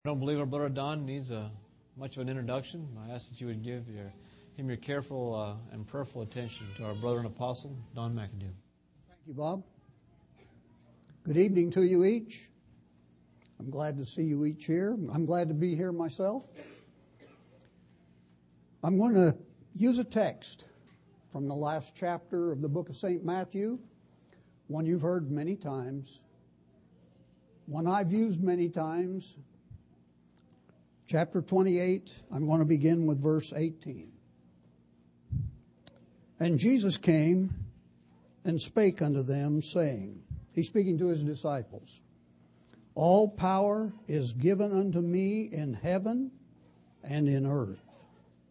I don't believe our brother Don needs much of an introduction. I ask that you would give him your careful and prayerful attention to our brother and apostle, Don McAdoo. Thank you, Bob. Good evening to you each. I'm glad to see you each here. I'm glad to be here myself. I'm going to use a text from the last chapter of the book of St. Matthew, one you've heard many times, one I've used many times. Chapter 28, I'm going to begin with verse 18. And Jesus came and spake unto them, saying, he's speaking to his disciples, all power is given unto me in heaven and in earth.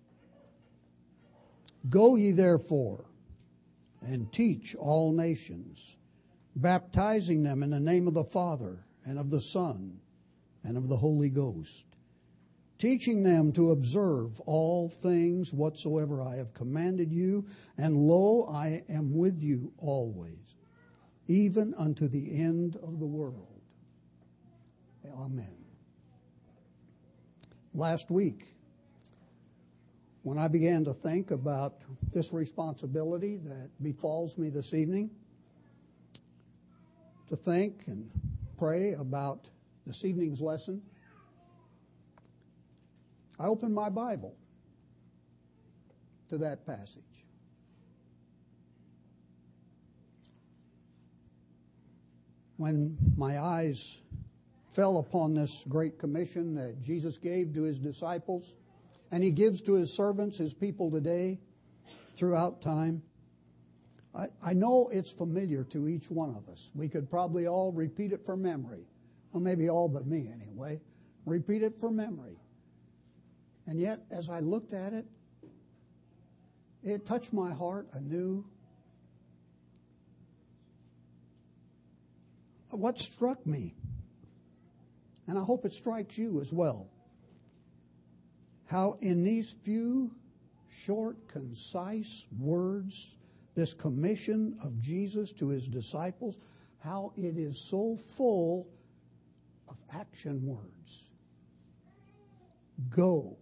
Go ye therefore and teach all nations, baptizing them in the name of the Father and of the Son and of the Holy Ghost, teaching them to observe all things whatsoever I have commanded you, and lo, I am with you always, even unto the end of the world. Amen. Last week, when I began to think about this responsibility that befalls me this evening, to think and pray about this evening's lesson, I opened my Bible to that passage. When my eyes fell upon this great commission that Jesus gave to his disciples, and he gives to his servants, his people today, throughout time, I know it's familiar to each one of us. We could probably all repeat it from memory. Well, maybe all but me anyway. Repeat it from memory. And yet, as I looked at it, it touched my heart anew. What struck me, and I hope it strikes you as well, how in these few short, concise words, this commission of Jesus to his disciples, how it is so full of action words. Go.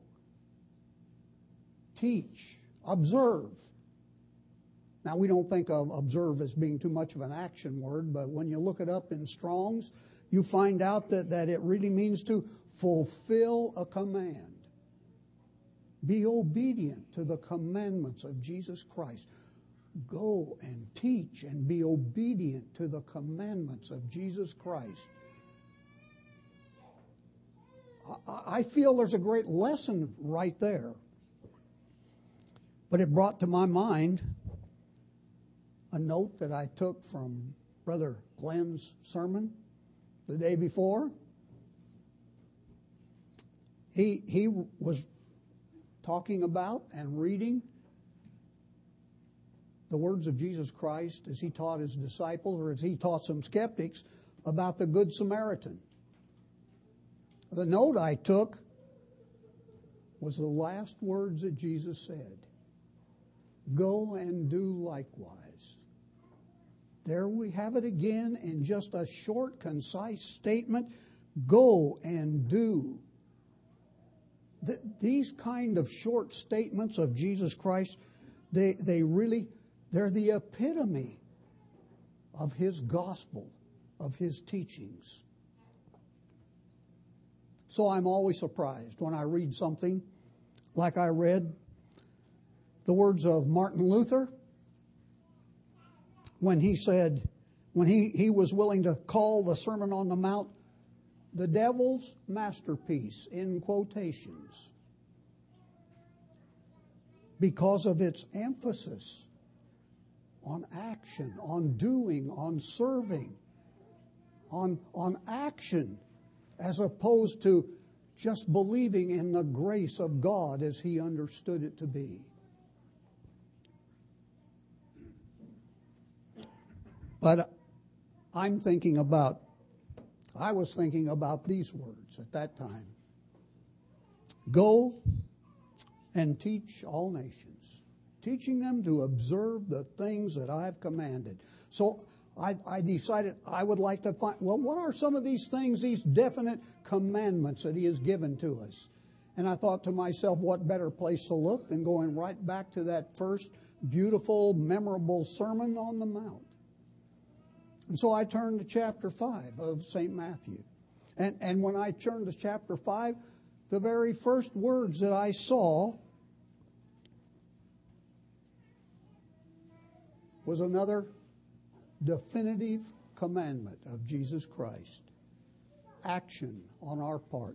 Teach. Observe. Now, we don't think of observe as being too much of an action word, but when you look it up in Strong's, you find out that it really means to fulfill a command. Be obedient to the commandments of Jesus Christ. Go and teach and be obedient to the commandments of Jesus Christ. I feel there's a great lesson right there. But it brought to my mind a note that I took from Brother Glenn's sermon the day before. He was talking about and reading the words of Jesus Christ as he taught his disciples, or as he taught some skeptics, about the Good Samaritan. The note I took was the last words that Jesus said. Go and do likewise. There we have it again in just a short, concise statement. Go and do. These kind of short statements of Jesus Christ, they're the epitome of his gospel, of his teachings. So I'm always surprised when I read something like I read the words of Martin Luther when he said, when he was willing to call the Sermon on the Mount the devil's masterpiece, in quotations, because of its emphasis on action, on doing, on serving, on action, as opposed to just believing in the grace of God as he understood it to be. But I was thinking about these words at that time. Go and teach all nations, teaching them to observe the things that I have commanded. So I decided I would like to find, well, what are some of these things, these definite commandments that He has given to us? And I thought to myself, what better place to look than going right back to that first beautiful, memorable Sermon on the Mount. And so I turned to chapter 5 of St. Matthew. And when I turned to chapter 5, the very first words that I saw was another definitive commandment of Jesus Christ. Action on our part.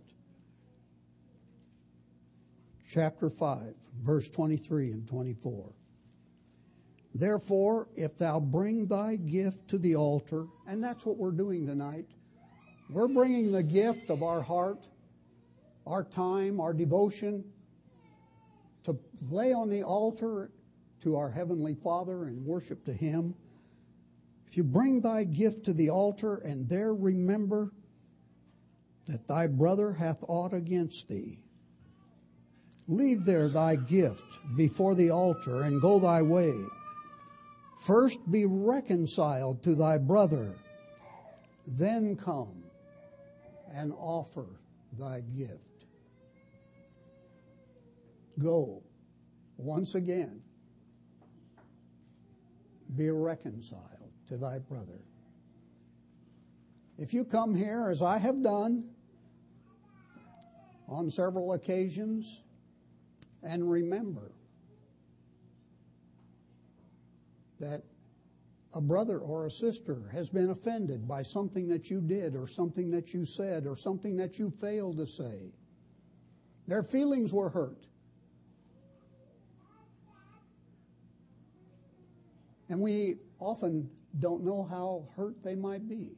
Chapter 5, verse 23 and 24. Therefore, if thou bring thy gift to the altar, and that's what we're doing tonight, we're bringing the gift of our heart, our time, our devotion, to lay on the altar to our Heavenly Father and worship to Him. If you bring thy gift to the altar and there remember that thy brother hath aught against thee, leave there thy gift before the altar and go thy way. First be reconciled to thy brother, then come and offer thy gift. Go, once again, be reconciled to thy brother. If you come here, as I have done on several occasions, and remember that a brother or a sister has been offended by something that you did or something that you said or something that you failed to say, their feelings were hurt. And we often don't know how hurt they might be.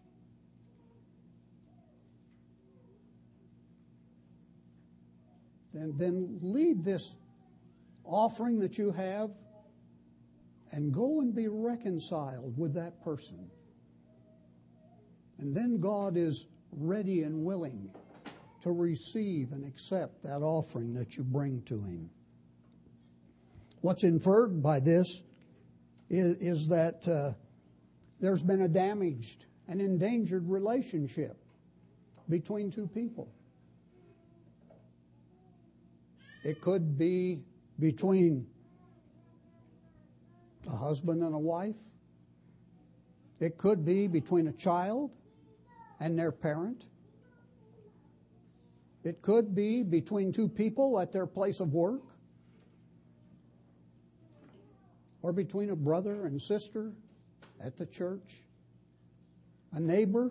Then leave this offering that you have and go and be reconciled with that person. And then God is ready and willing to receive and accept that offering that you bring to Him. What's inferred by this is that there's been a damaged and endangered relationship between two people. It could be between a husband and a wife. It could be between a child and their parent. It could be between two people at their place of work, or between a brother and sister at the church, a neighbor,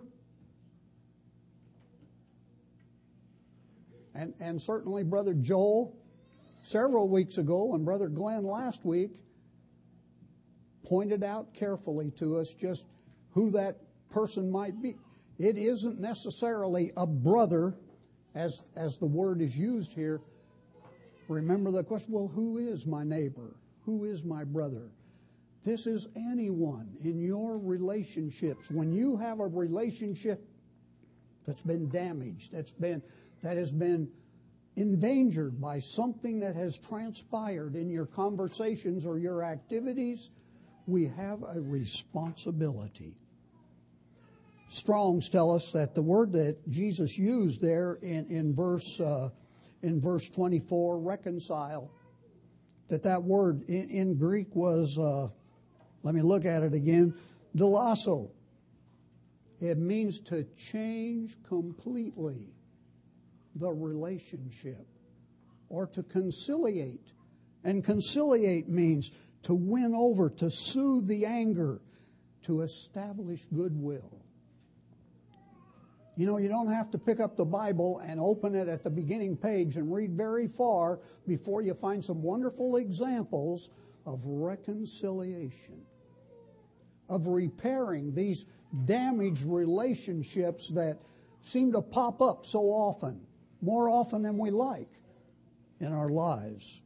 and certainly Brother Joel several weeks ago and Brother Glenn last week pointed out carefully to us just who that person might be. It isn't necessarily a brother as the word is used here. Remember the question, well, who is my neighbor? Who is my brother? This is anyone in your relationships. When you have a relationship that's been damaged, that has been endangered by something that has transpired in your conversations or your activities, we have a responsibility. Strong's tell us that the word that Jesus used there in verse 24, reconcile, that word in Greek was, let me look at it again, dolasso. It means to change completely the relationship or to conciliate. And conciliate means to win over, to soothe the anger, to establish goodwill. You know, you don't have to pick up the Bible and open it at the beginning page and read very far before you find some wonderful examples of reconciliation, of repairing these damaged relationships that seem to pop up so often, more often than we like in our lives.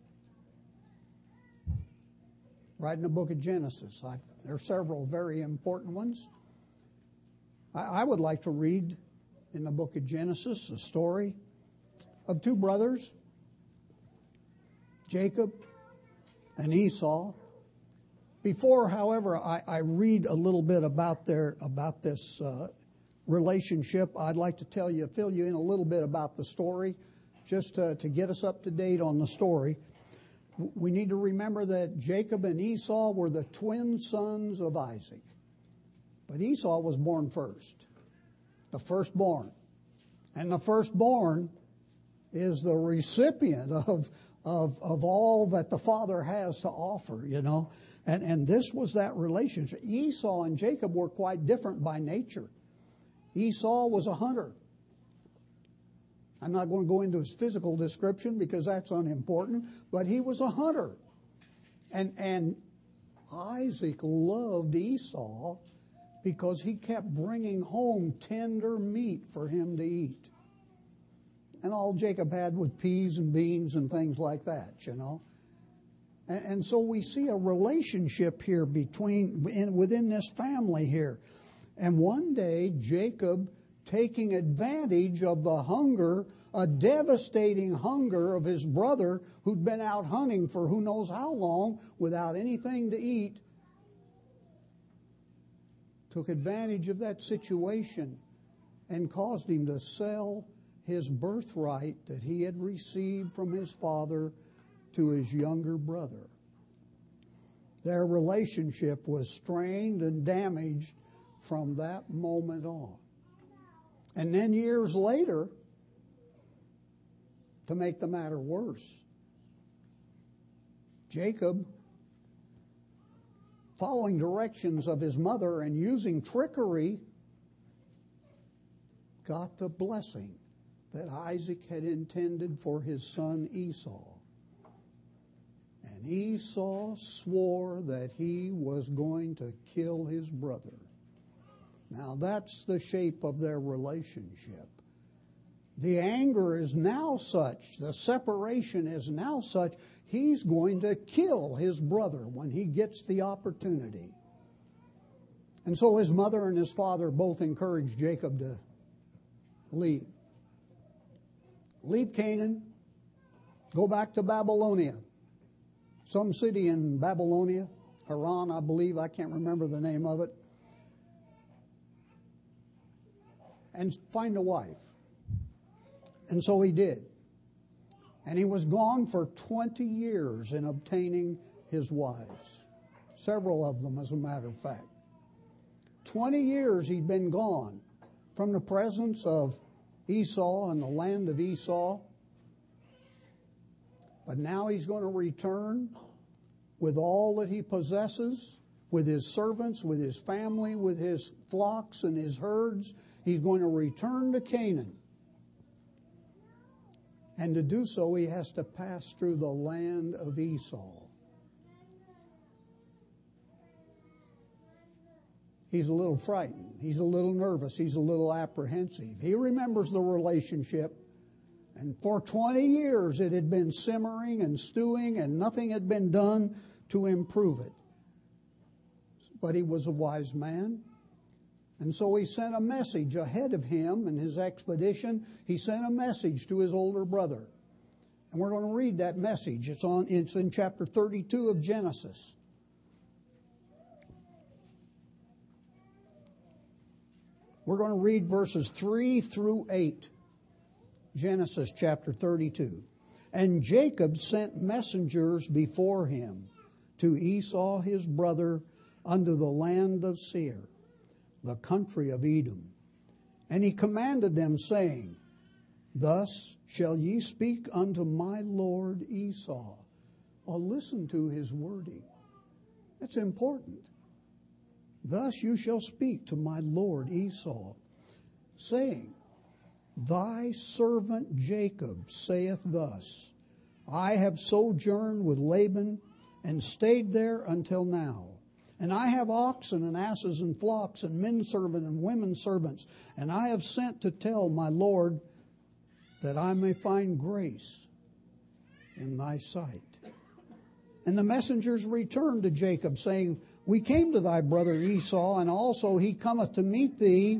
Right in the book of Genesis, there are several very important ones. I would like to read in the book of Genesis a story of two brothers, Jacob and Esau. Before, however, I read a little bit about this relationship, I'd like to fill you in a little bit about the story, just to get us up to date on the story. We need to remember that Jacob and Esau were the twin sons of Isaac. But Esau was born first, the firstborn. And the firstborn is the recipient of all that the father has to offer, you know. And this was that relationship. Esau and Jacob were quite different by nature. Esau was a hunter. I'm not going to go into his physical description because that's unimportant, but he was a hunter. And Isaac loved Esau because he kept bringing home tender meat for him to eat. And all Jacob had was peas and beans and things like that, you know. And so we see a relationship here within this family here. And one day, Jacob, taking advantage of the hunger, a devastating hunger of his brother who'd been out hunting for who knows how long without anything to eat, took advantage of that situation and caused him to sell his birthright that he had received from his father to his younger brother. Their relationship was strained and damaged from that moment on. And then years later, to make the matter worse, Jacob, following directions of his mother and using trickery, got the blessing that Isaac had intended for his son Esau. And Esau swore that he was going to kill his brother. Now that's the shape of their relationship. The anger is now such, the separation is now such, he's going to kill his brother when he gets the opportunity. And so his mother and his father both encouraged Jacob to leave. Leave Canaan, go back to Babylonia. Some city in Babylonia, Haran, I believe, I can't remember the name of it. And find a wife. And so he did. And he was gone for 20 years in obtaining his wives. Several of them, as a matter of fact. 20 years he'd been gone from the presence of Esau and the land of Esau. But now he's going to return with all that he possesses, with his servants, with his family, with his flocks and his herds. He's going to return to Canaan. And to do so, he has to pass through the land of Esau. He's a little frightened. He's a little nervous. He's a little apprehensive. He remembers the relationship. And for 20 years it had been simmering and stewing and nothing had been done to improve it. But he was a wise man. And so he sent a message ahead of him in his expedition. He sent a message to his older brother. And we're going to read that message. It's in chapter 32 of Genesis. We're going to read verses 3 through 8. Genesis chapter 32. And Jacob sent messengers before him to Esau his brother unto the land of Seir, the country of Edom. And he commanded them, saying, Thus shall ye speak unto my lord Esau. Oh, listen to his wording. That's important. Thus you shall speak to my lord Esau, saying, Thy servant Jacob saith thus, I have sojourned with Laban, and stayed there until now. And I have oxen and asses and flocks and men servants and women servants. And I have sent to tell my Lord that I may find grace in thy sight. And the messengers returned to Jacob, saying, We came to thy brother Esau, and also he cometh to meet thee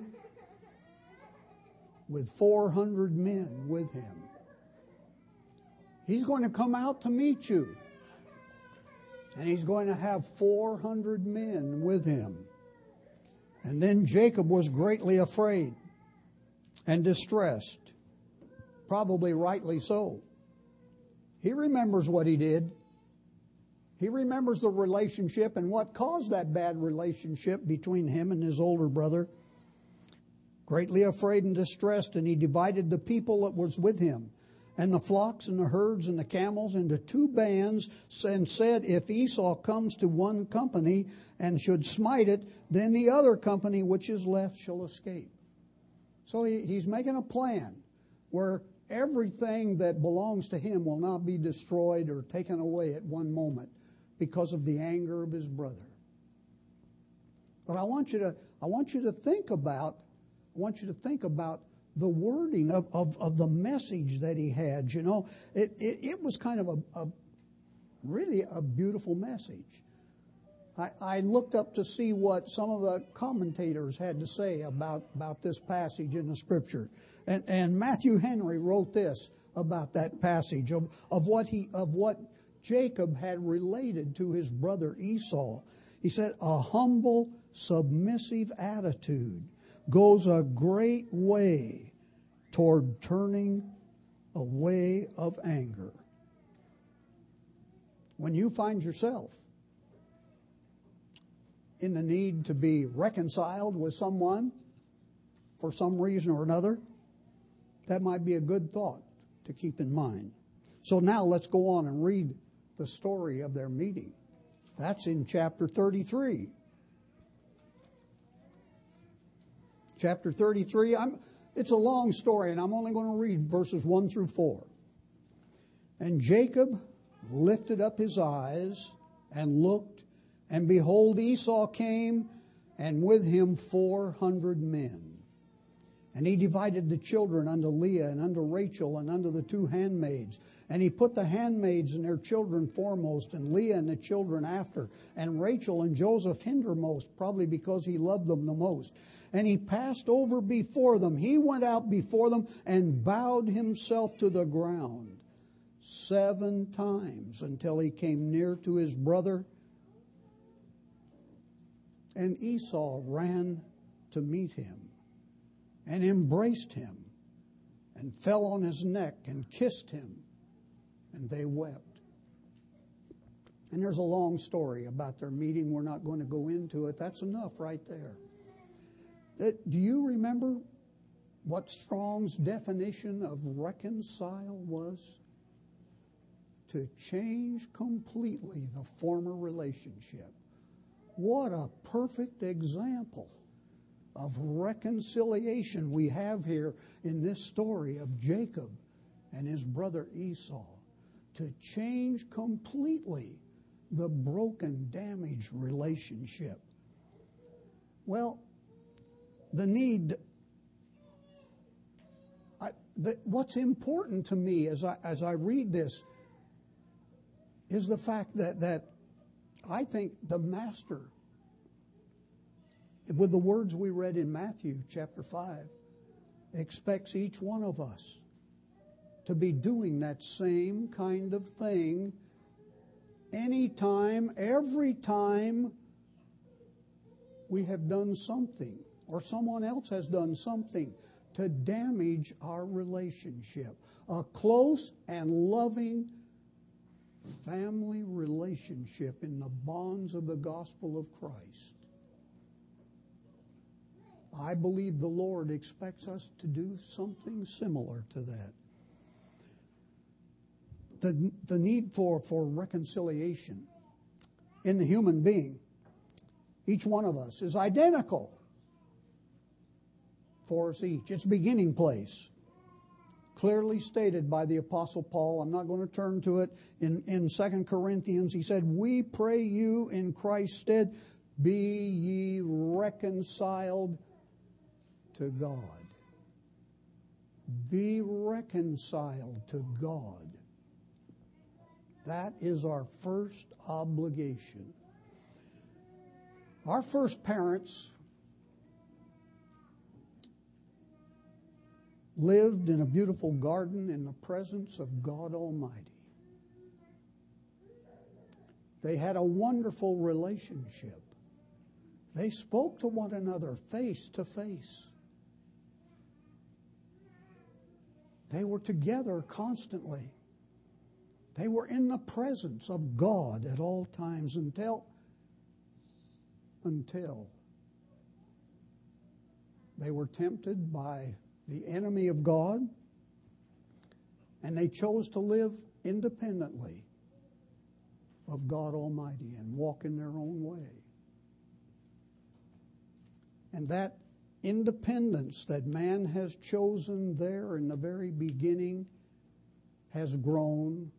with 400 men with him. He's going to come out to meet you. And he's going to have 400 men with him. And then Jacob was greatly afraid and distressed, probably rightly so. He remembers what he did. He remembers the relationship and what caused that bad relationship between him and his older brother. Greatly afraid and distressed, and he divided the people that was with him, and the flocks and the herds and the camels into 2 bands, and said, if Esau comes to one company and should smite it, then the other company which is left shall escape. So he's making a plan where everything that belongs to him will not be destroyed or taken away at one moment because of the anger of his brother. But I want you to think about the wording of the message that he had. You know, it was kind of a really a beautiful message. I looked up to see what some of the commentators had to say about this passage in the Scripture. And Matthew Henry wrote this about that passage of what Jacob had related to his brother Esau. He said, a humble, submissive attitude goes a great way toward turning away of anger. When you find yourself in the need to be reconciled with someone for some reason or another, that might be a good thought to keep in mind. So now let's go on and read the story of their meeting. That's in chapter 33. Chapter 33, it's a long story, and I'm only going to read verses 1 through 4. And Jacob lifted up his eyes and looked, and behold, Esau came, and with him 400 men. And he divided the children unto Leah and unto Rachel and unto the 2 handmaids. And he put the handmaids and their children foremost, and Leah and the children after, and Rachel and Joseph hindermost, probably because he loved them the most. And he passed over before them. He went out before them and bowed himself to the ground 7 times until he came near to his brother. And Esau ran to meet him and embraced him and fell on his neck and kissed him, and they wept. And there's a long story about their meeting. We're not going to go into it. That's enough right there. Do you remember what Strong's definition of reconcile was? To change completely the former relationship. What a perfect example of reconciliation we have here in this story of Jacob and his brother Esau. To change completely the broken, damaged relationship. Well, what's important to me as I read this is the fact that I think the Master, with the words we read in Matthew chapter 5, expects each one of us to be doing that same kind of thing anytime, every time we have done something or someone else has done something to damage our relationship. A close and loving family relationship in the bonds of the gospel of Christ. I believe the Lord expects us to do something similar to that. The need for reconciliation in the human being, each one of us, is identical for us each. It's beginning place. Clearly stated by the Apostle Paul. I'm not going to turn to it. In 2 Corinthians, he said, we pray you in Christ's stead, be ye reconciled to God. Be reconciled to God. That is our first obligation. Our first parents lived in a beautiful garden in the presence of God Almighty. They had a wonderful relationship. They spoke to one another face to face. They were together constantly. They were in the presence of God at all times until they were tempted by the enemy of God, and they chose to live independently of God Almighty and walk in their own way. And that independence that man has chosen there in the very beginning has grown,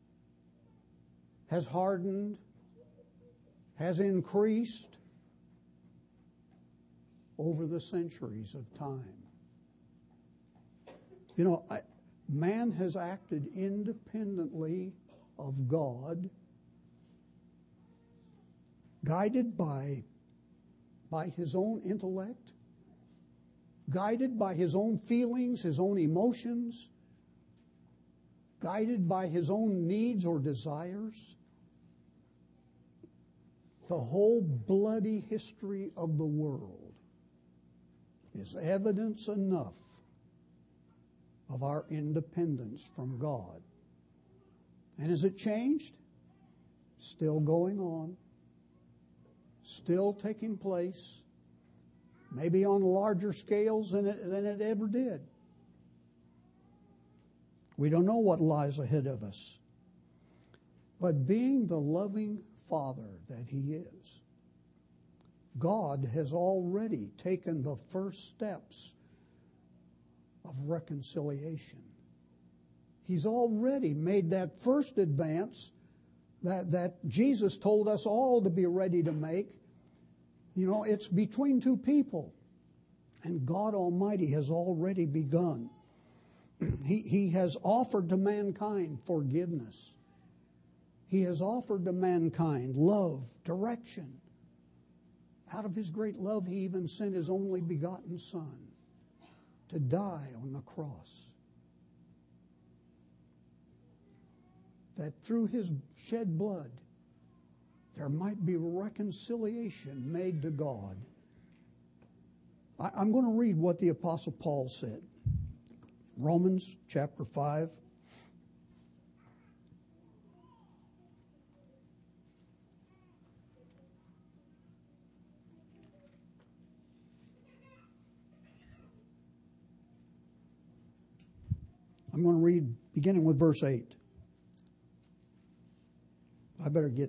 has hardened, has increased over the centuries of time. You know, man has acted independently of God, guided by his own intellect, guided by his own feelings, his own emotions, guided by his own needs or desires. The whole bloody history of the world is evidence enough of our independence from God. And has it changed? Still going on. Still taking place. Maybe on larger scales than it ever did. We don't know what lies ahead of us. But being the loving Father that He is, God has already taken the first steps of reconciliation. He's already made that first advance that Jesus told us all to be ready to make. You know, it's between two people. And God Almighty has already begun. He has offered to mankind forgiveness. He has offered to mankind love, direction. Out of His great love, He even sent His only begotten Son to die on the cross. That through His shed blood, there might be reconciliation made to God. I'm going to read what the Apostle Paul said. Romans chapter 5. I'm going to read beginning with verse 8. I better get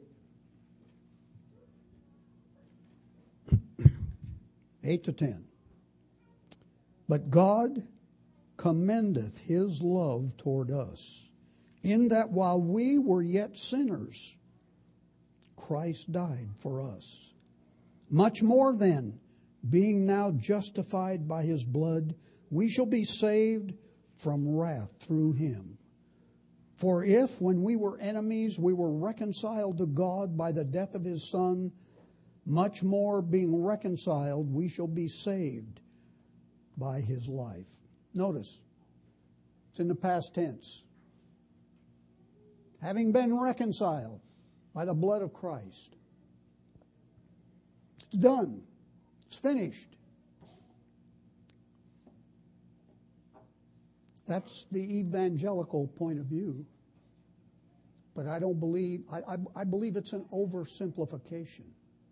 8 to 10. But God commendeth His love toward us, in that while we were yet sinners, Christ died for us. Much more then, being now justified by His blood, we shall be saved from wrath through Him. For if, when we were enemies, we were reconciled to God by the death of His Son, much more, being reconciled, we shall be saved by His life. Notice, it's in the past tense. Having been reconciled by the blood of Christ. It's done. It's finished. That's the evangelical point of view. But I don't believe, I believe it's an oversimplification.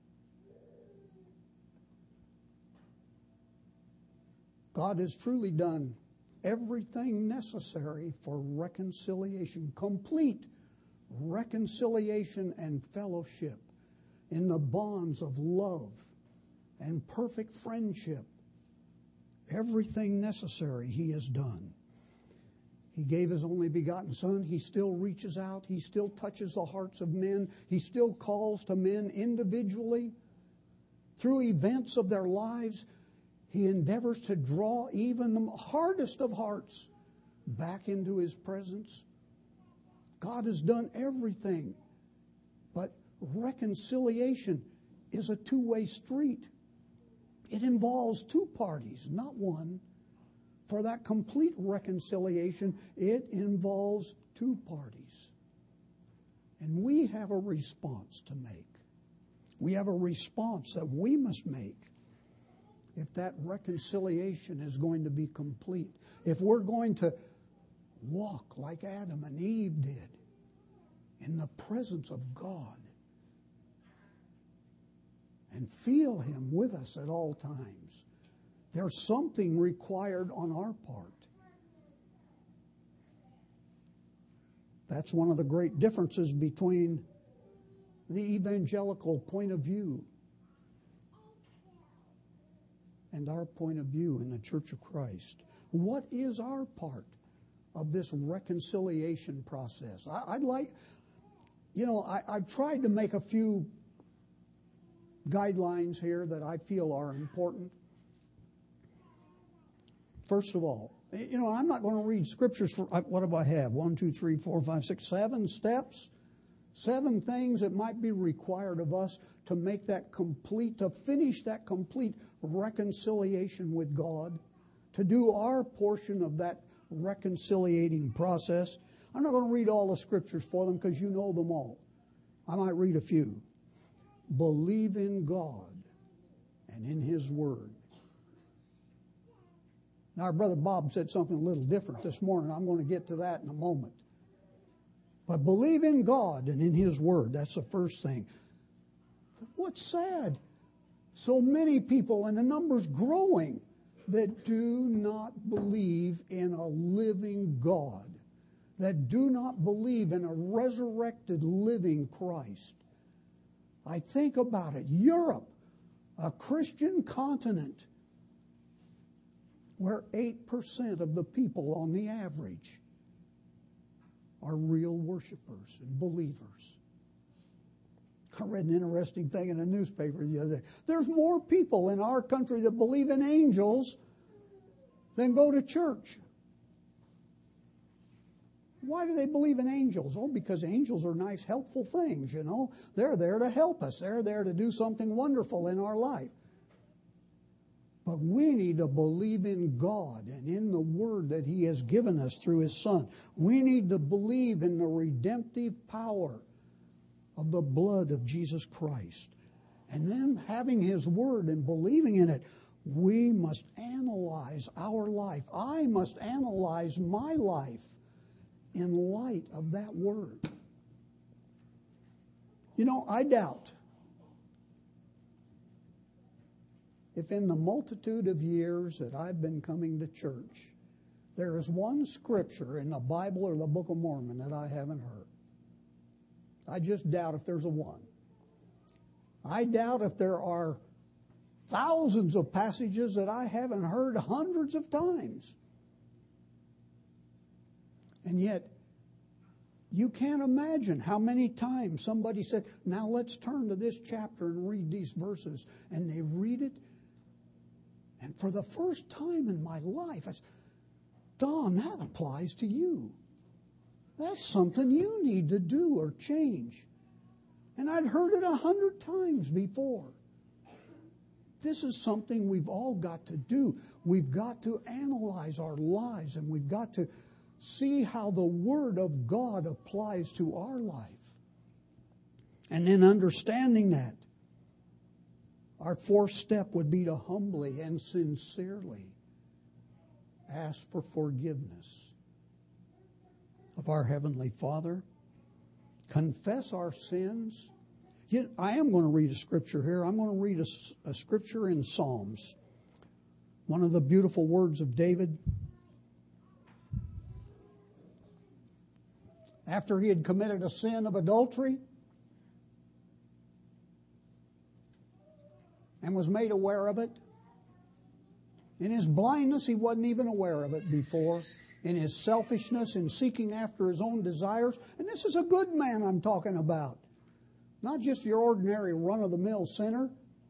God has truly done everything necessary for reconciliation, complete reconciliation and fellowship in the bonds of love and perfect friendship. Everything necessary He has done. He gave His only begotten Son. He still reaches out. He still touches the hearts of men. He still calls to men individually. Through events of their lives, He endeavors to draw even the hardest of hearts back into His presence. God has done everything. But reconciliation is a two-way street. It involves two parties, not one. For that complete reconciliation, it involves two parties. And we have a response to make. We have a response that we must make if that reconciliation is going to be complete. If we're going to walk like Adam and Eve did in the presence of God and feel Him with us at all times, there's something required on our part. That's one of the great differences between the evangelical point of view and our point of view in the Church of Christ. What is our part of this reconciliation process? I've tried to make a few guidelines here that I feel are important. First of all, I'm not going to read scriptures for, what do I have? 1, 2, 3, 4, 5, 6, 7 steps. 7 things that might be required of us to make that complete, to finish that complete reconciliation with God, to do our portion of that reconciliating process. I'm not going to read all the scriptures for them because you know them all. I might read a few. Believe in God and in His Word. Now, our brother Bob said something a little different this morning. I'm going to get to that in a moment. But believe in God and in His Word. That's the first thing. What's sad? So many people, and the number's growing, that do not believe in a living God, that do not believe in a resurrected living Christ. I think about it. Europe, a Christian continent, where 8% of the people on the average are real worshipers and believers. I read an interesting thing in a newspaper the other day. There's more people in our country that believe in angels than go to church. Why do they believe in angels? Oh, because angels are nice, helpful things, They're there to help us. They're there to do something wonderful in our life. But we need to believe in God and in the Word that He has given us through His Son. We need to believe in the redemptive power of the blood of Jesus Christ. And then having His Word and believing in it, we must analyze our life. I must analyze my life in light of that Word. I doubt if in the multitude of years that I've been coming to church, there is one scripture in the Bible or the Book of Mormon that I haven't heard. I just doubt if there's a one. I doubt if there are thousands of passages that I haven't heard hundreds of times. And yet, you can't imagine how many times somebody said, now let's turn to this chapter and read these verses. And they read it. And for the first time in my life, I said, Don, that applies to you. That's something you need to do or change. And I'd heard it 100 times before. This is something we've all got to do. We've got to analyze our lives, and we've got to see how the Word of God applies to our life. And then understanding that, our fourth step would be to humbly and sincerely ask for forgiveness of our Heavenly Father, confess our sins. I am going to read a scripture here. I'm going to read a scripture in Psalms. One of the beautiful words of David. After he had committed a sin of adultery and was made aware of it, in his blindness he wasn't even aware of it before. In his selfishness, in seeking after his own desires. And this is a good man I'm talking about. Not just your ordinary run-of-the-mill sinner.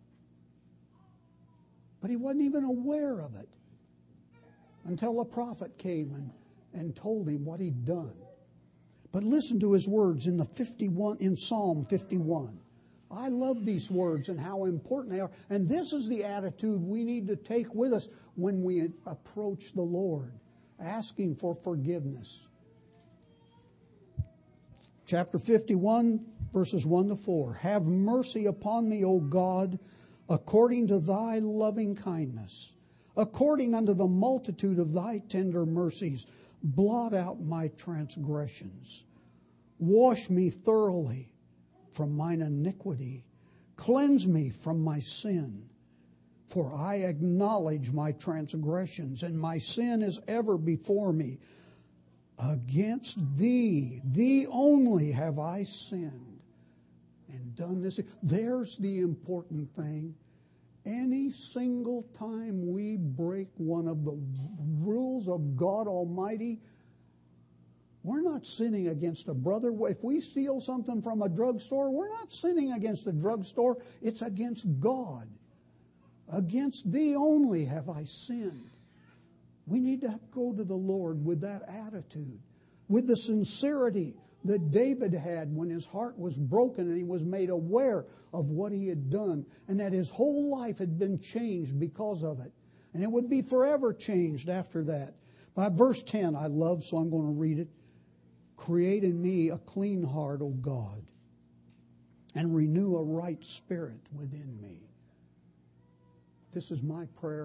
But he wasn't even aware of it until a prophet came and told him what he'd done. But listen to his words in Psalm 51. I love these words and how important they are. And this is the attitude we need to take with us when we approach the Lord, asking for forgiveness. Chapter 51, verses 1 to 4. Have mercy upon me, O God, according to thy loving kindness, according unto the multitude of thy tender mercies. Blot out my transgressions. Wash me thoroughly from mine iniquity. Cleanse me from my sin. For I acknowledge my transgressions, and my sin is ever before me. Against thee, thee only have I sinned and done this. There's the important thing. Any single time we break one of the rules of God Almighty, we're not sinning against a brother. If we steal something from a drugstore, we're not sinning against the drugstore. It's against God. Against thee only have I sinned. We need to go to the Lord with that attitude, with the sincerity that David had when his heart was broken and he was made aware of what he had done and that his whole life had been changed because of it. And it would be forever changed after that. But verse 10 I love, so I'm going to read it. Create in me a clean heart, O God, and renew a right spirit within me. This is my prayer.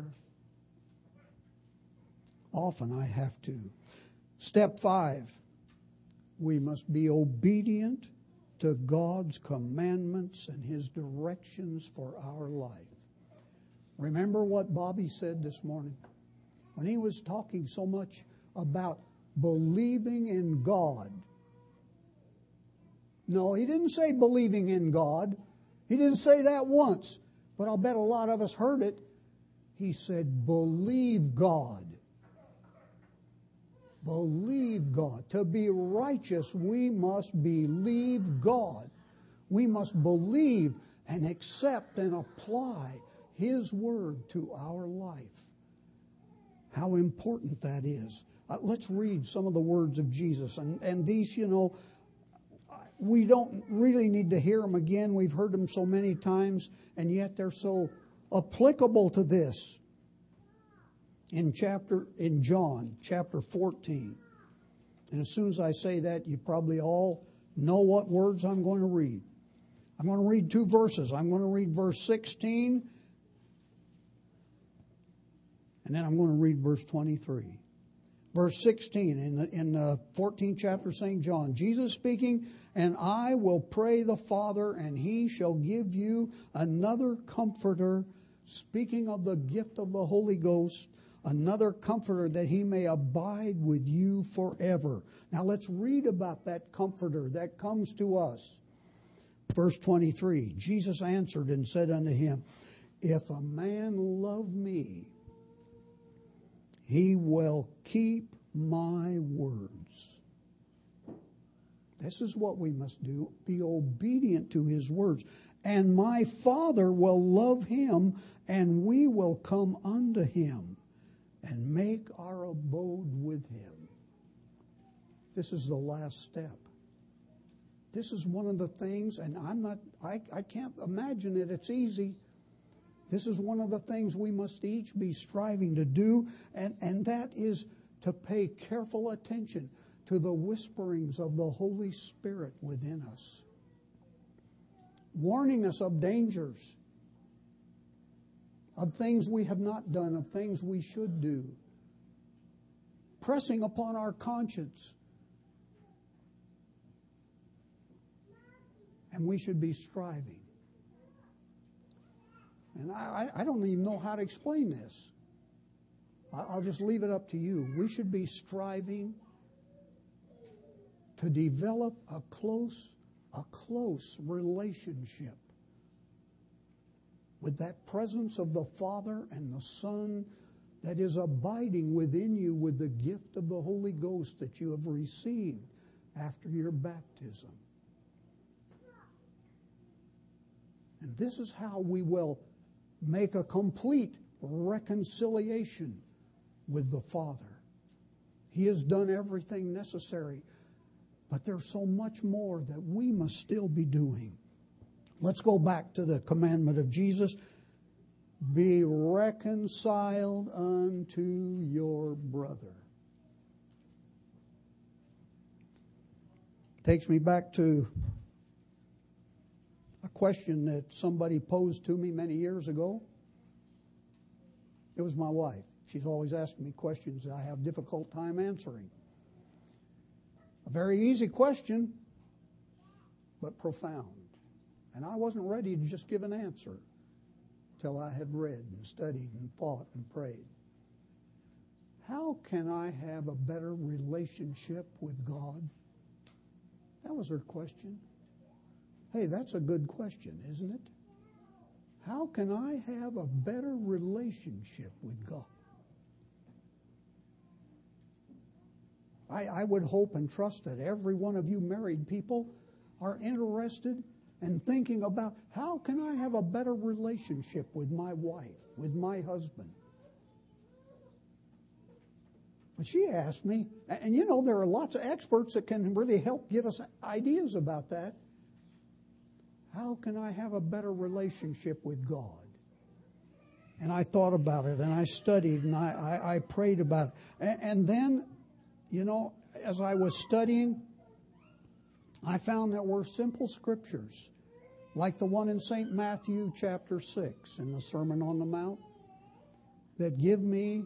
Often I have to. Step 5. We must be obedient to God's commandments and His directions for our life. Remember what Bobby said this morning when he was talking so much about believing in God. No, he didn't say believing in God. He didn't say that once, but I'll bet a lot of us heard it. He said, believe God. Believe God. To be righteous, we must believe God. We must believe and accept and apply His Word to our life. How important that is. Let's read some of the words of Jesus. And these, we don't really need to hear them again. We've heard them so many times, and yet they're so applicable to this. In John chapter 14. And as soon as I say that, you probably all know what words I'm going to read. I'm going to read 2 verses. I'm going to read verse 16, and then I'm going to read verse 23. Verse 16 in the 14th chapter of St. John, Jesus speaking, and I will pray the Father, and He shall give you another comforter, speaking of the gift of the Holy Ghost, another comforter that He may abide with you forever. Now let's read about that comforter that comes to us. Verse 23, Jesus answered and said unto him, if a man love me, he will keep my words. This is what we must do, be obedient to His words. And my Father will love him, and we will come unto him and make our abode with him. This is the last step. This is one of the things, and I can't imagine that it's easy. This is one of the things we must each be striving to do, and that is to pay careful attention to the whisperings of the Holy Spirit within us, warning us of dangers, of things we have not done, of things we should do, pressing upon our conscience. And we should be striving. And I don't even know how to explain this. I'll just leave it up to you. We should be striving to develop a close relationship with that presence of the Father and the Son that is abiding within you with the gift of the Holy Ghost that you have received after your baptism. And this is how we will make a complete reconciliation with the Father. He has done everything necessary, but there's so much more that we must still be doing. Let's go back to the commandment of Jesus. Be reconciled unto your brother. Takes me back to a question that somebody posed to me many years ago. It was my wife. She's always asking me questions that I have difficult time answering. A very easy question, but profound. And I wasn't ready to just give an answer till I had read and studied and thought and prayed. How can I have a better relationship with God? That was her question. Hey, that's a good question, isn't it? How can I have a better relationship with God? I would hope and trust that every one of you married people are interested and thinking about, how can I have a better relationship with my wife, with my husband? But she asked me, and you know, there are lots of experts that can really help give us ideas about that. How can I have a better relationship with God? And I thought about it, and I studied, and I prayed about it. And then, you know, as I was studying, I found there were simple scriptures, like the one in St. Matthew chapter 6 in the Sermon on the Mount, that give me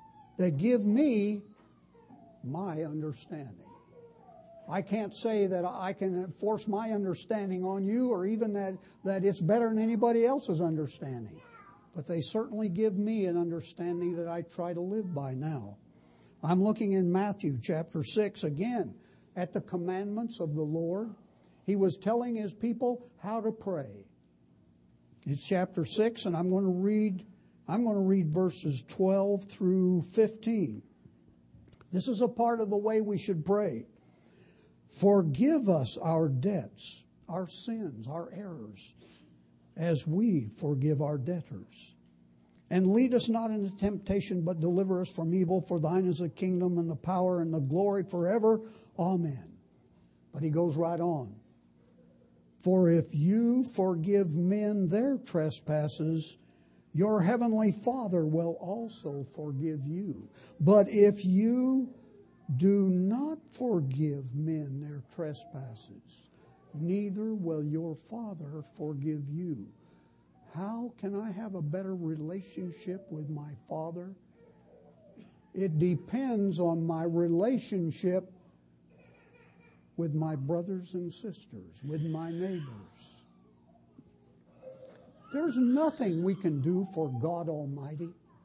my understanding. I can't say that I can force my understanding on you, or even that it's better than anybody else's understanding. But they certainly give me an understanding that I try to live by now. I'm looking in Matthew chapter 6 again at the commandments of the Lord. He was telling his people how to pray. It's chapter 6, and I'm going to read verses 12 through 15. This is a part of the way we should pray. Forgive us our debts, our sins, our errors, as we forgive our debtors. And lead us not into temptation, but deliver us from evil. For thine is the kingdom and the power and the glory forever. Amen. But he goes right on. For if you forgive men their trespasses, your heavenly Father will also forgive you. But if you do not forgive men their trespasses, neither will your Father forgive you. How can I have a better relationship with my Father? It depends on my relationship with my brothers and sisters, with my neighbors. There's nothing we can do for God Almighty.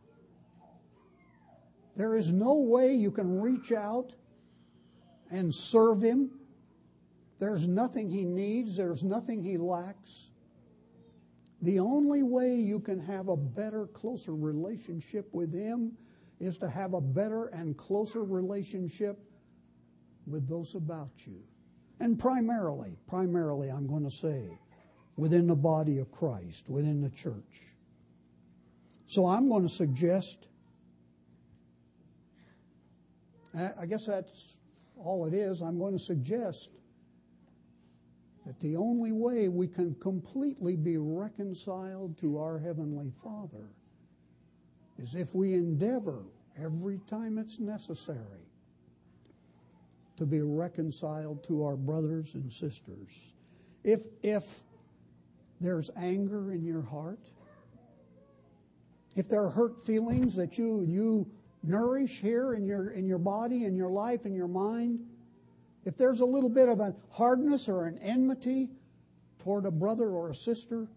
There is no way you can reach out and serve Him. There's nothing He needs. There's nothing He lacks. The only way you can have a better, closer relationship with Him is to have a better and closer relationship with those about you. And primarily, I'm going to say, within the body of Christ, within the church. So I'm going to suggest, I guess that's all it is, I'm going to suggest that the only way we can completely be reconciled to our Heavenly Father is if we endeavor, every time it's necessary, to be reconciled to our brothers and sisters. If there's anger in your heart, if there are hurt feelings that you nourish here in your body, in your life, in your mind, if there's a little bit of a hardness or an enmity toward a brother or a sister,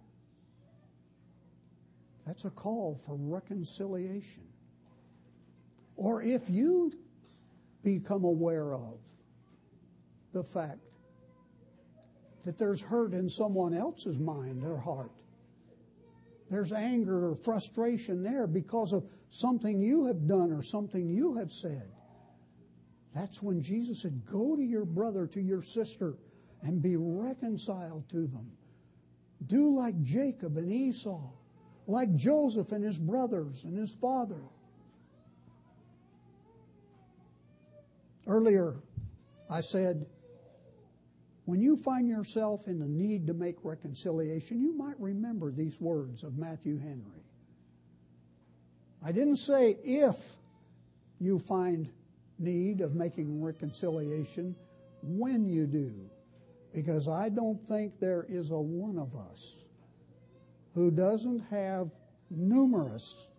that's a call for reconciliation. Or if you become aware of the fact that there's hurt in someone else's mind or heart, there's anger or frustration there because of something you have done or something you have said, that's when Jesus said, go to your brother, to your sister, and be reconciled to them. Do like Jacob and Esau, like Joseph and his brothers and his father. Earlier, I said, when you find yourself in the need to make reconciliation, you might remember these words of Matthew Henry. I didn't say if you find need of making reconciliation. when you do, because I don't think there is a one of us who doesn't have numerous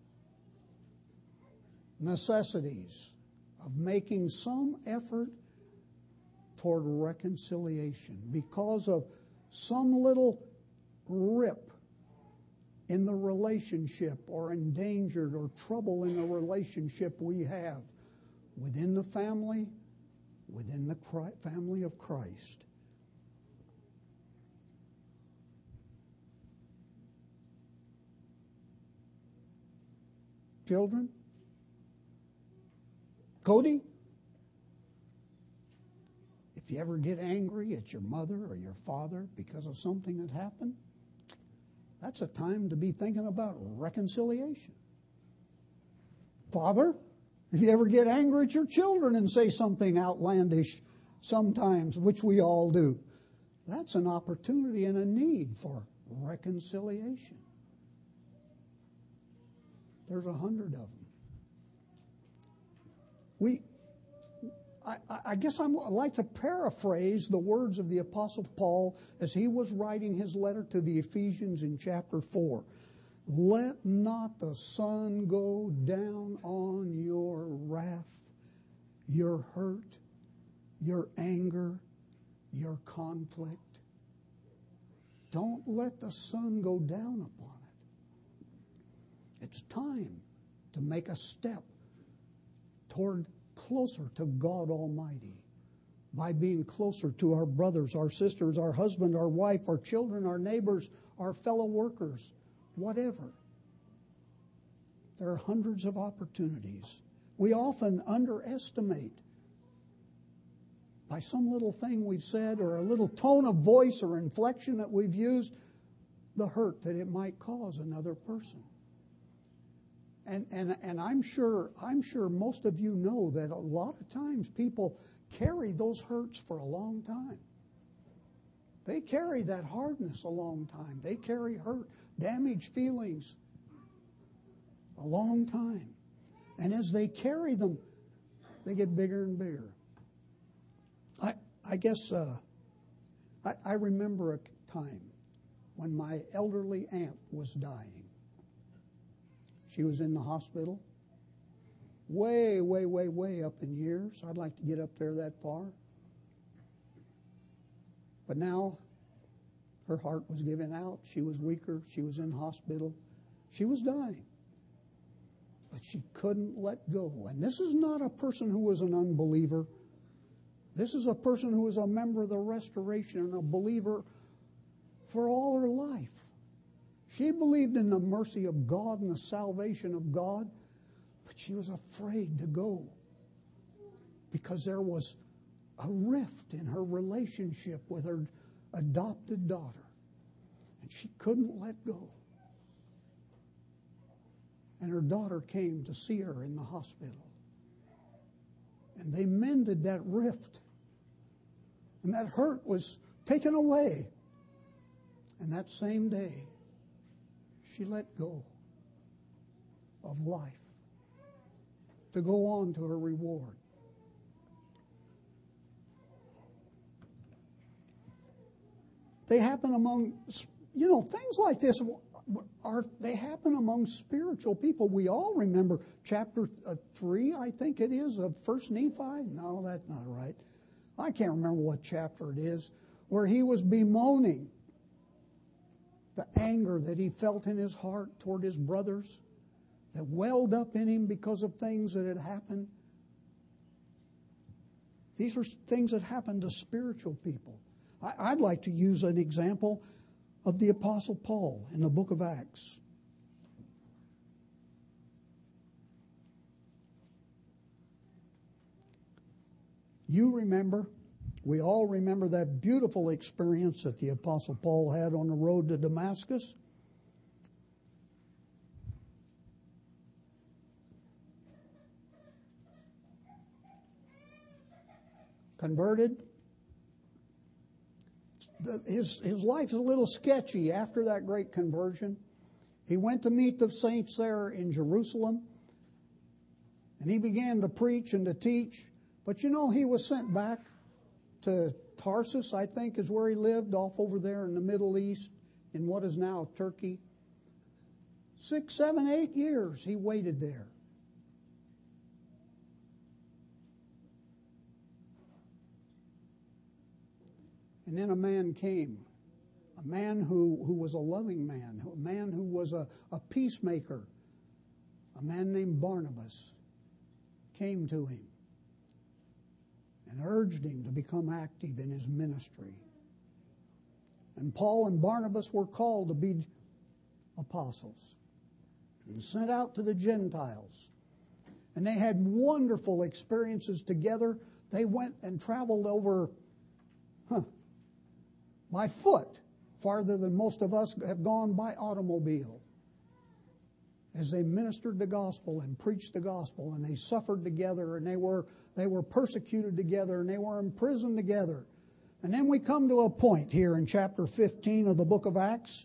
necessities of making some effort toward reconciliation because of some little rip in the relationship or endangered or trouble in the relationship we have within the family, within the family of Christ. Children? Cody? If you ever get angry at your mother or your father because of something that happened, that's a time to be thinking about reconciliation. Father, if you ever get angry at your children and say something outlandish sometimes, which we all do, that's an opportunity and a need for reconciliation. There's 100 of them. I guess I'd like to paraphrase the words of the Apostle Paul as he was writing his letter to the Ephesians in chapter 4. Let not the sun go down on your wrath, your hurt, your anger, your conflict. Don't let the sun go down upon it. It's time to make a step toward closer to God Almighty by being closer to our brothers, our sisters, our husband, our wife, our children, our neighbors, our fellow workers, whatever. There are hundreds of opportunities. We often underestimate by some little thing we've said or a little tone of voice or inflection that we've used the hurt that it might cause another person. And I'm sure most of you know that a lot of times people carry those hurts for a long time. They carry that hardness a long time. They carry hurt, damaged feelings a long time. And as they carry them, they get bigger and bigger. I guess I remember a time when my elderly aunt was dying. She was in the hospital, way up in years. I'd like to get up there that far. But now her heart was giving out. She was weaker. She was in hospital. She was dying. But she couldn't let go. And this is not a person who was an unbeliever. This is a person who was a member of the Restoration and a believer for all her life. She believed in the mercy of God and the salvation of God, but she was afraid to go because there was a rift in her relationship with her adopted daughter, and she couldn't let go. And her daughter came to see her in the hospital, and they mended that rift, and that hurt was taken away. And that same day, she let go of life to go on to her reward. They happen among, things like this they happen among spiritual people. We all remember chapter 3, I think it is, of 1 Nephi. No, that's not right. I can't remember what chapter it is, where he was bemoaning the anger that he felt in his heart toward his brothers that welled up in him because of things that had happened. These are things that happen to spiritual people. I'd like to use an example of the Apostle Paul in the book of Acts. You remember, we all remember that beautiful experience that the Apostle Paul had on the road to Damascus. Converted. His life is a little sketchy after that great conversion. He went to meet the saints there in Jerusalem, and he began to preach and to teach. But he was sent back to Tarsus, I think is where he lived, off over there in the Middle East, in what is now Turkey. 6, 7, 8 years he waited there. And then a man came, a man who was a loving man, a man who was a peacemaker, a man named Barnabas, came to him and urged him to become active in his ministry. And Paul and Barnabas were called to be apostles and sent out to the Gentiles. And they had wonderful experiences together. They went and traveled over by foot, farther than most of us have gone by automobile, as they ministered the gospel and preached the gospel, and they suffered together, and they were persecuted together, and they were imprisoned together. And then we come to a point here in chapter 15 of the book of Acts.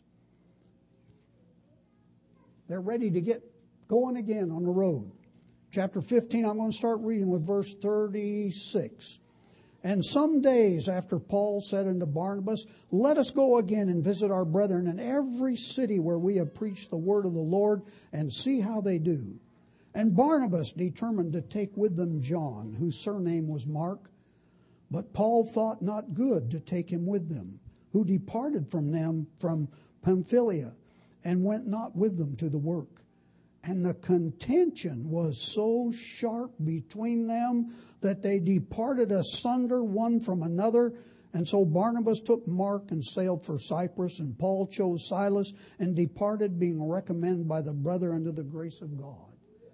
They're ready to get going again on the road. Chapter 15, I'm going to start reading with verse 36. And some days after Paul said unto Barnabas, Let us go again and visit our brethren in every city where we have preached the word of the Lord, and see how they do. And Barnabas determined to take with them John, whose surname was Mark. But Paul thought not good to take him with them, who departed from them from Pamphylia, and went not with them to the work. And the contention was so sharp between them that they departed asunder one from another. And so Barnabas took Mark and sailed for Cyprus, and Paul chose Silas and departed, being recommended by the brother unto the grace of God.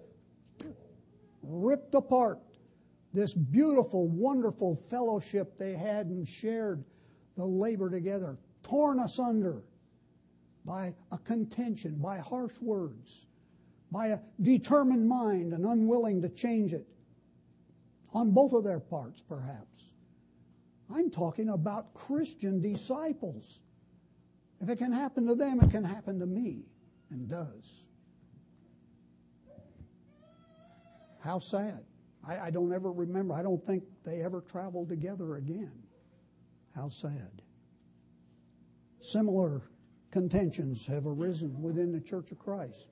Ripped apart this beautiful, wonderful fellowship they had and shared the labor together, torn asunder by a contention, by harsh words, by a determined mind and unwilling to change it, on both of their parts, perhaps. I'm talking about Christian disciples. If it can happen to them, it can happen to me, and does. How sad. I don't ever remember. I don't think they ever traveled together again. How sad. Similar contentions have arisen within the Church of Christ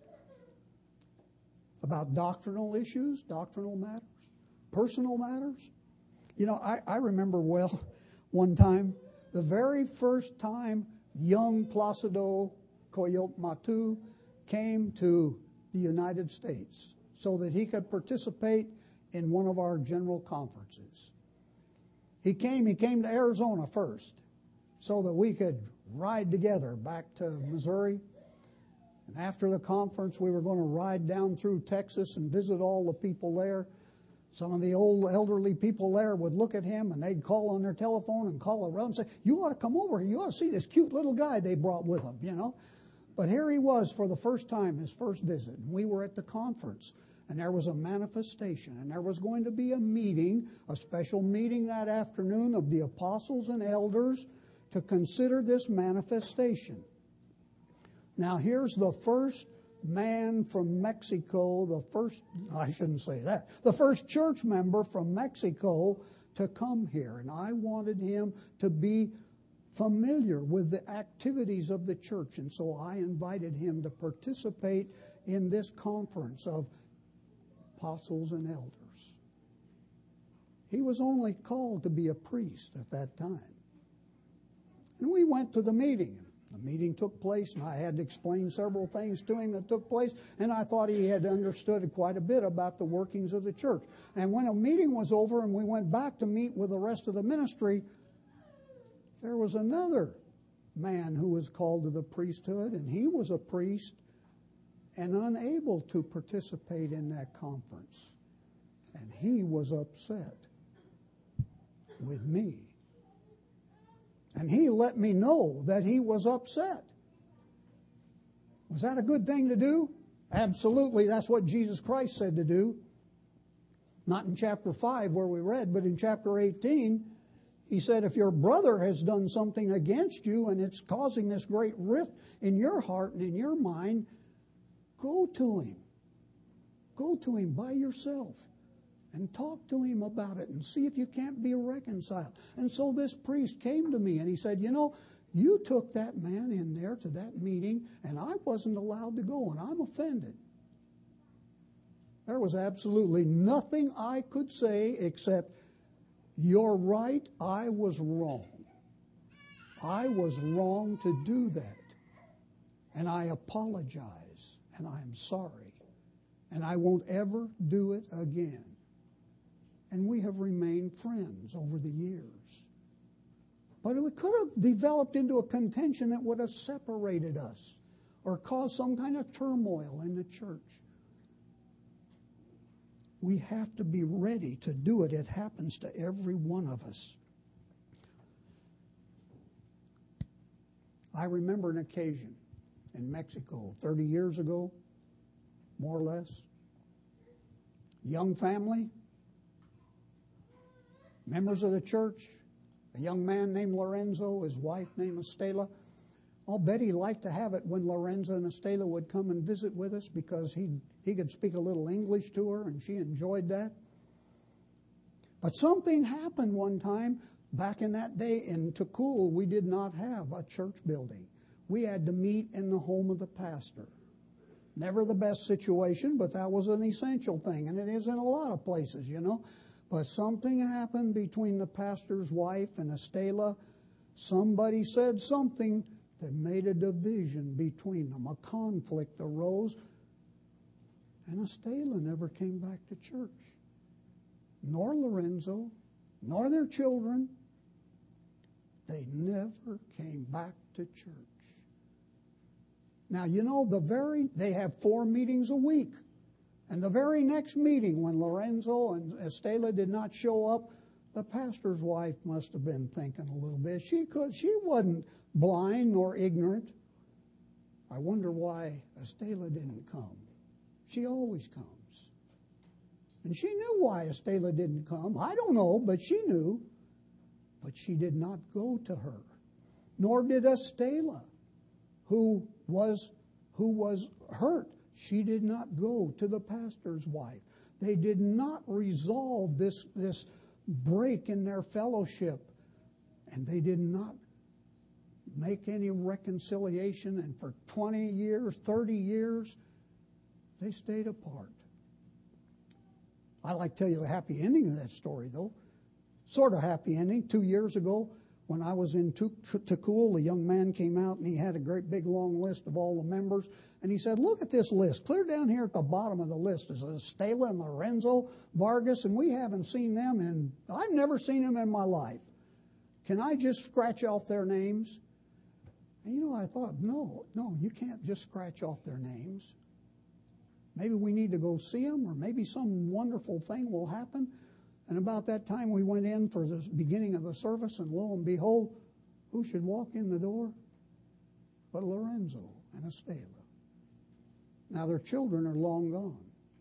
about doctrinal issues, doctrinal matters, personal matters. You know, I remember well one time, the very first time young Placido Coyote Matu came to the United States so that he could participate in one of our general conferences. He came to Arizona first so that we could ride together back to Missouri. And after the conference, we were going to ride down through Texas and visit all the people there. Some of the old elderly people there would look at him, and they'd call on their telephone and call around and say, "You ought to come over here. You ought to see this cute little guy they brought with them," you know. But here he was for the first time, his first visit. And we were at the conference, and there was a manifestation, and there was going to be a meeting, a special meeting that afternoon of the apostles and elders to consider this manifestation. Now, here's the first man from Mexico, the first church member from Mexico to come here. And I wanted him to be familiar with the activities of the church. And so I invited him to participate in this conference of apostles and elders. He was only called to be a priest at that time. And we went to the meeting. The meeting took place, and I had to explain several things to him that took place, and I thought he had understood quite a bit about the workings of the church. And when a meeting was over and we went back to meet with the rest of the ministry, there was another man who was called to the priesthood, and he was a priest and unable to participate in that conference. And he was upset with me. And he let me know that he was upset. Was that a good thing to do? Absolutely. That's what Jesus Christ said to do. Not in chapter 5 where we read, but in chapter 18, he said, if your brother has done something against you and it's causing this great rift in your heart and in your mind, go to him. Go to him by yourself and talk to him about it and see if you can't be reconciled. And so this priest came to me and he said, you know, you took that man in there to that meeting and I wasn't allowed to go and I'm offended. There was absolutely nothing I could say except, you're right, I was wrong. I was wrong to do that. And I apologize and I'm sorry. And I won't ever do it again. And we have remained friends over the years. But it could have developed into a contention that would have separated us or caused some kind of turmoil in the church. We have to be ready to do it. It happens to every one of us. I remember an occasion in Mexico 30 years ago, more or less. Young family, members of the church, a young man named Lorenzo, his wife named Estela. I'll bet he liked to have it when Lorenzo and Estela would come and visit with us because he could speak a little English to her and she enjoyed that. But something happened one time. Back in that day in Takul, we did not have a church building. We had to meet in the home of the pastor. Never the best situation, but that was an essential thing. And it is in a lot of places, you know. But something happened between the pastor's wife and Estela. Somebody said something that made a division between them. A conflict arose. And Estela never came back to church. Nor Lorenzo, nor their children. They never came back to church. Now, you know, they have 4 meetings a week. And the very next meeting, when Lorenzo and Estela did not show up, the pastor's wife must have been thinking a little bit. She wasn't blind nor ignorant. I wonder why Estela didn't come. She always comes. And she knew why Estela didn't come. I don't know, but she knew. But she did not go to her. Nor did Estela, who was hurt. She did not go to the pastor's wife. They did not resolve this break in their fellowship. And they did not make any reconciliation. And for 20 years, 30 years, they stayed apart. I like to tell you the happy ending of that story, though. Sort of happy ending. 2 years ago, when I was in Takul, a young man came out and he had a great big long list of all the members. And he said, look at this list. Clear down here at the bottom of the list is Estela and Lorenzo Vargas, and we haven't seen them, and I've never seen them in my life. Can I just scratch off their names? And you know, I thought, no, you can't just scratch off their names. Maybe we need to go see them, or maybe some wonderful thing will happen. And about that time, we went in for the beginning of the service, and lo and behold, who should walk in the door but Lorenzo and Estela. Now, their children are long gone,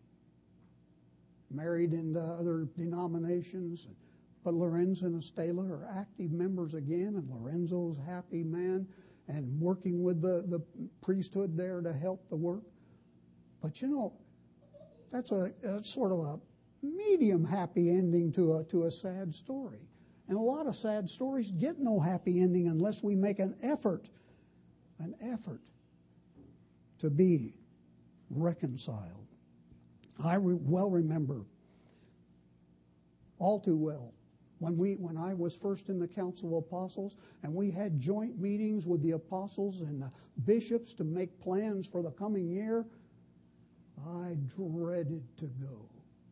married into other denominations, but Lorenzo and Estela are active members again, and Lorenzo's a happy man and working with the priesthood there to help the work. But you know, that's a sort of a medium happy ending to a sad story. And a lot of sad stories get no happy ending unless we make an effort to be reconciled. I well remember all too well when I was first in the Council of Apostles and we had joint meetings with the apostles and the bishops to make plans for the coming year. I dreaded to go.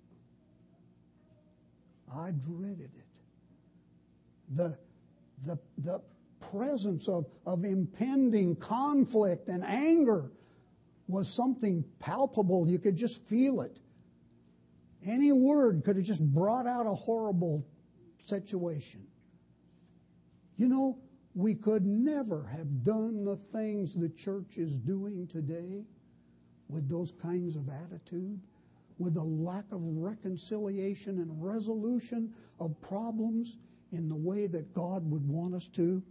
I dreaded it. The presence of impending conflict and anger was something palpable. You could just feel it. Any word could have just brought out a horrible situation. You know, we could never have done the things the church is doing today with those kinds of attitude, with a lack of reconciliation and resolution of problems in the way that God would want us to.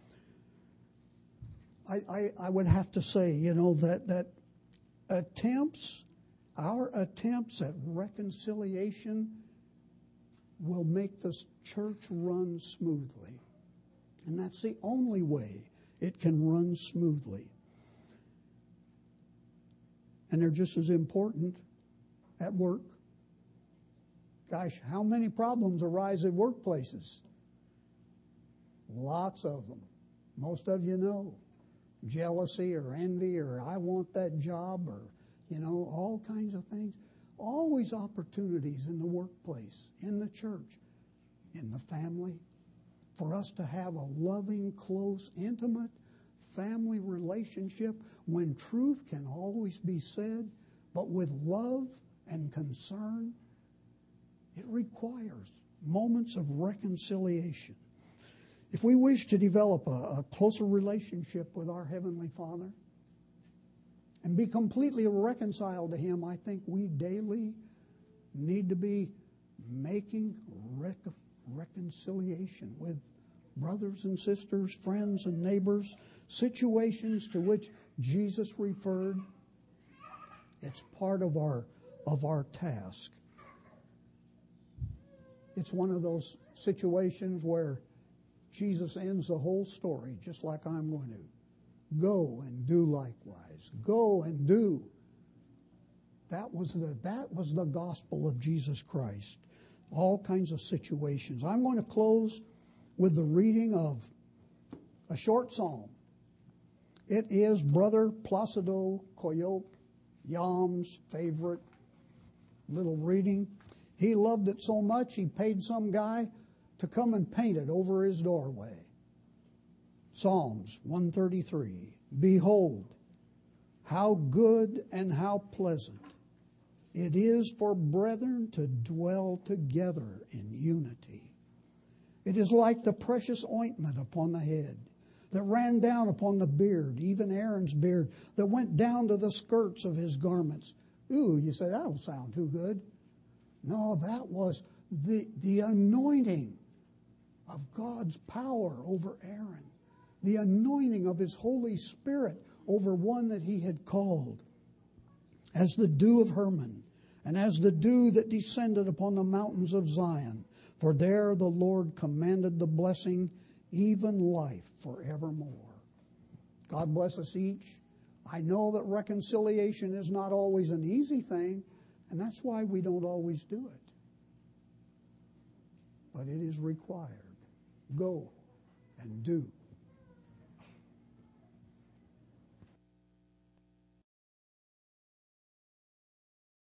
I would have to say, you know, that our attempts at reconciliation will make this church run smoothly. And that's the only way it can run smoothly. And they're just as important at work. Gosh, how many problems arise at workplaces? Lots of them. Most of you know. Jealousy or envy or I want that job or, all kinds of things. Always opportunities in the workplace, in the church, in the family, for us to have a loving, close, intimate family relationship when truth can always be said, but with love and concern. It requires moments of reconciliation. If we wish to develop a closer relationship with our Heavenly Father and be completely reconciled to Him, I think we daily need to be making reconciliation with brothers and sisters, friends and neighbors, situations to which Jesus referred. It's part of our task. It's one of those situations where Jesus ends the whole story, just like I'm going to. Go and do likewise. Go and do. That was the gospel of Jesus Christ. All kinds of situations. I'm going to close with the reading of a short psalm. It is Brother Placido Coyoc Yam's favorite little reading. He loved it so much he paid some guy to come and paint it over his doorway. Psalms 133. Behold, how good and how pleasant it is for brethren to dwell together in unity. It is like the precious ointment upon the head that ran down upon the beard, even Aaron's beard, that went down to the skirts of his garments. Ooh, you say, that don't sound too good. No, that was the anointing of God's power over Aaron, the anointing of His Holy Spirit over one that He had called, as the dew of Hermon, and as the dew that descended upon the mountains of Zion. For there the Lord commanded the blessing, even life forevermore. God bless us each. I know that reconciliation is not always an easy thing, and that's why we don't always do it. But it is required. Go and do